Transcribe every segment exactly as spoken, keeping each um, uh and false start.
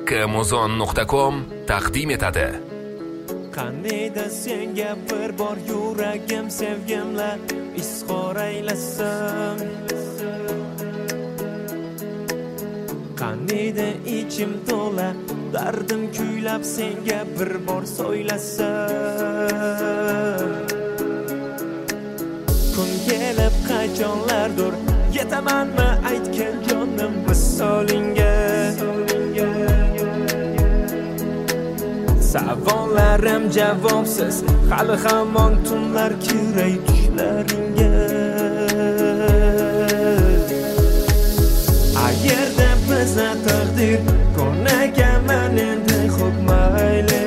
Amazon nuqta com taqdim etadi. Qaniyda senga bir bor yuragim sevgimla izhor aylasam, qaniyda ichim to'la dardim kuylab senga bir bor so'ylasam, kun kelib qachonlardir yetamanmi aytgan jonim visolingga. Savollarim javobsiz, hali hamon tunlar kiray tushlaringga. Ayerda bizni taqdir ko'nakaman endi xo'p mayli.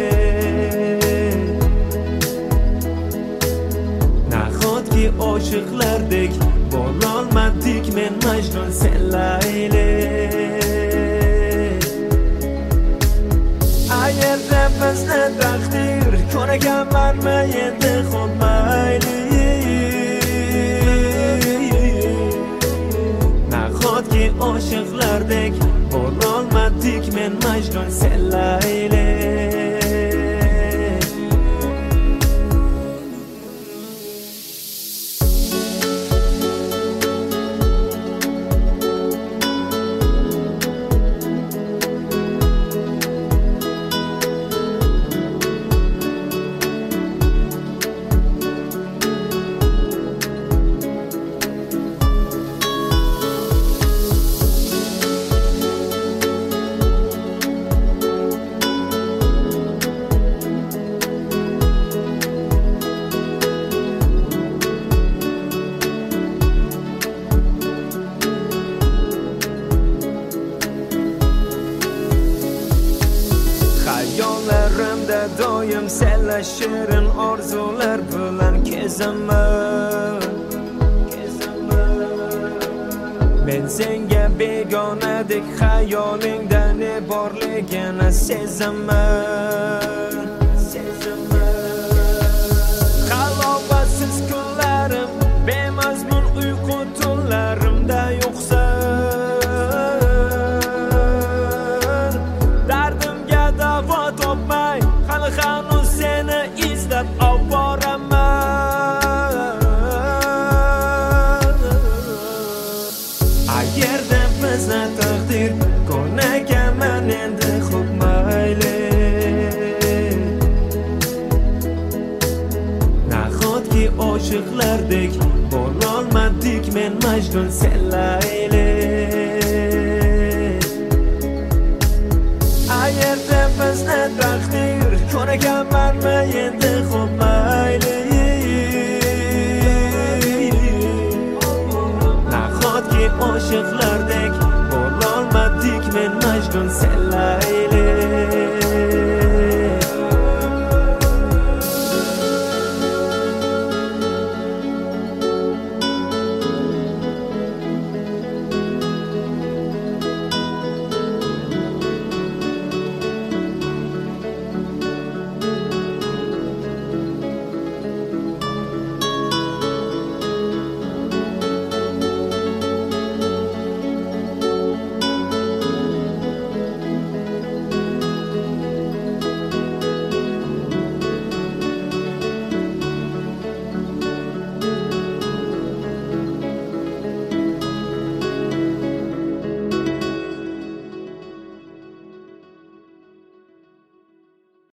Nahotki oshiqlardek bo'lolmadik men Majnun sen Layli. Ayerda bizni taqdir ko'nakamanmi endi xo'p mayli. Nahotki oshiqlardek bo'lolmadik men Majnun sen Layli. Yollarimda doim senla shirin orzular bilan kezaman. Men senga begonadek xayolingda ne borligini sezaman. Halovatsiz kunlarim, bemazmun uyqu tunlarimda yo'qsan. Topmay, hali hanuz seni izlab oboraman. Ayerda bizni taqdir ko'nakaman endi xo'p mayli. Nahotki oshiqlardek bo'lolmadik men Majnun sen Layli. Ayerda bizni taqdir ko'nakamanmi endi xo'p mayli. Nahotki oshiqlardek bo'lolmadik men Majnun sen Layli.